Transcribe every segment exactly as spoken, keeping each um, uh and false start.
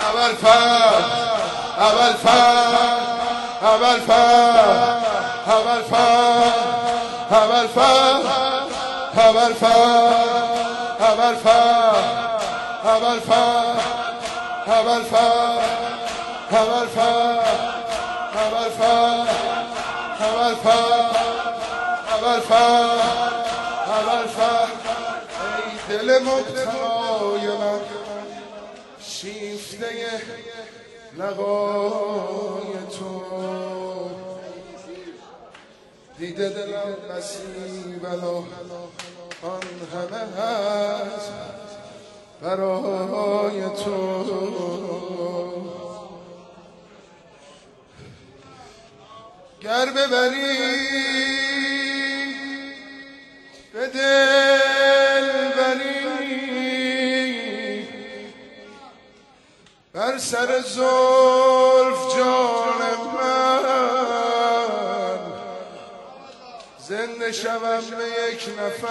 اول فرد اول فرد اول فرد اول فرد اول فرد اول فرد اول فرد اول فرد اول فرد اول فرد اول فرد اول فرد اول فرد اول فرد ای دل مبتلای من شیفته لقای تو دیده دلم مسیح بلا آن همه هست برای تو گر ببری به دل بری بر سر زلف جان من زنده شوم به یک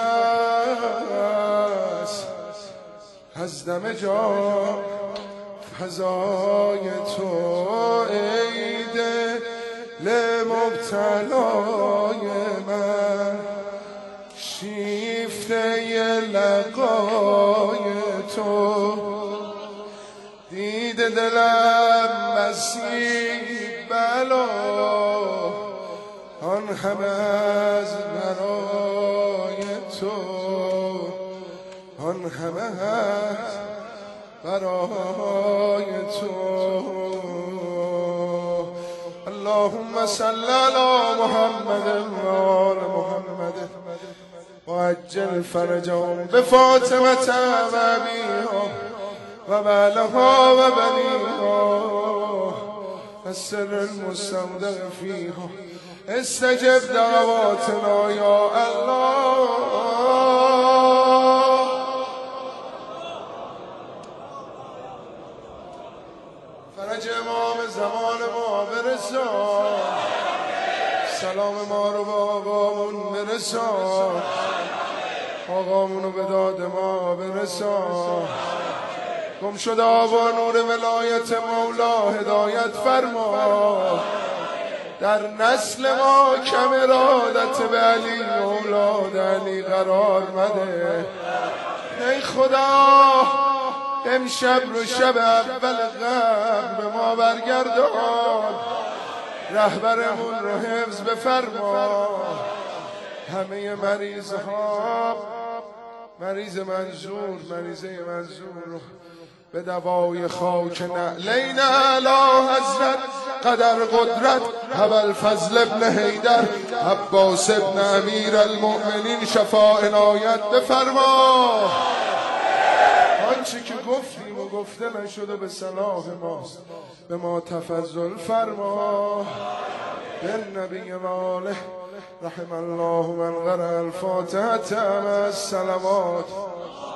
نفس از دم جان فضای تو ای دل مبتلای من شیفته لقای تو دیده دلم مسیح بلا آن همه از برای تو آن همه از برای تو اللهم صل علی محمد و آل محمد و عجل فرجهم بفاطمة و ابیها و بعلها و بنیها السر المستودع فیها استجب دعواتنا یا الله فرج امام زمان ما برسان سلام ما رو با آقامون برسان آقامون رو به داد ما برسان گم شده با نور ولایت مولا هدایت فرما در نسل ما کم ارادت به علی اولاد علی قرار مده ای خدا امشب رو شب اول قبل به ما برگردان رهبرمون رو حفظ بفرما همه مریض ها مریض منظور مریضه منظور رو به دوای خاک نعلین اعلی حضرت قدر قدرت ابوالفضل ابن حیدر عباس ابن امیر المؤمنین شفاء عنایت بفرما آنچه که گفتیم و گفته نشده به صلاح ماست به ما تفضل فرما بالنبی و آله رحم الله من قرأ الفاتحة مع السلامات